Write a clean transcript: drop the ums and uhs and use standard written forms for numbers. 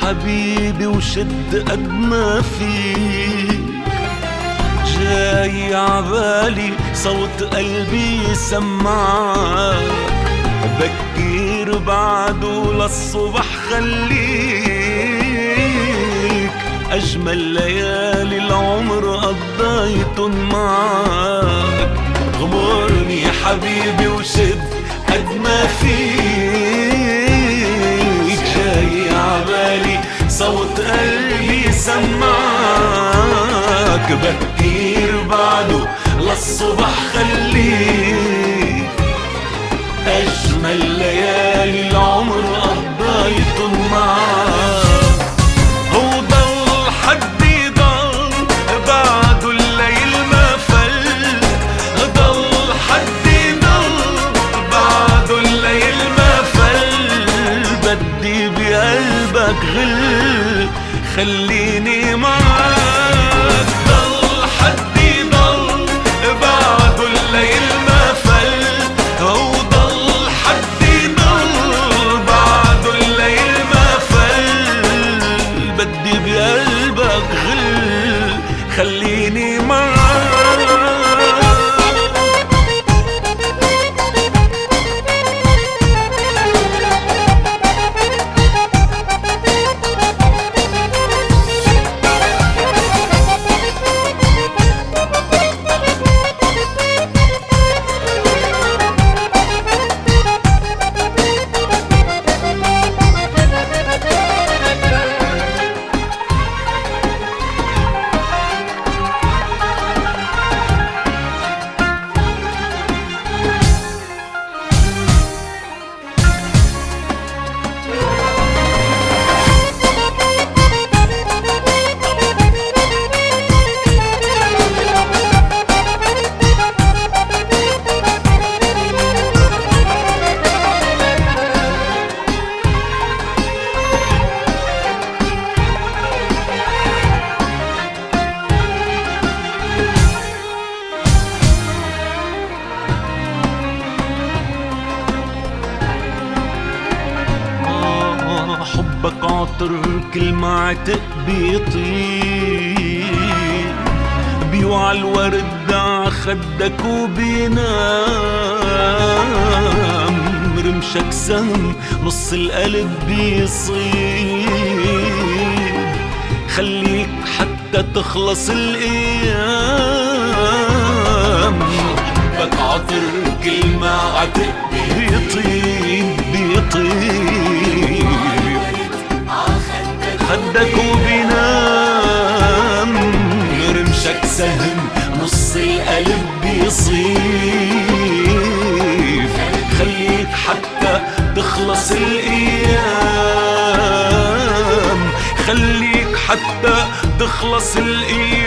حبيبي وشد قد ما فيك، جاي عبالي صوت قلبي يسمعك، بكير بعده للصبح خليك، أجمل ليالي العمر قضيتن معك. غمرني يا حبيبي وشد قد ما فيك، جاي عبالي صوت قلبي سمعك، بكير بعده للصبح خليك، أجمل ليالي العمر قضيتن معك. وضل حدي ضل بعده الليل ما فل، ضل حدي ضل بعده الليل ما فل، بدي بقلبك غل خليني معك. ضل حدي ضل بعده الليل ما فل، وضل حدي ضل بعده الليل ما فل، بدي بقلبك غل خليني معك. حبك عطر كل ما عتق بيطير، بيوعى الورد ع خدك وبينام، رمشك سهم نص القلب بيصيب، خليك حتى تخلص الايام. حبك عطر كل ما عتق بيطيب خدك وبينام، رمشك سهم نص القلب بيصيب، خليك حتى تخلص الايام، خليك حتى تخلص الايام.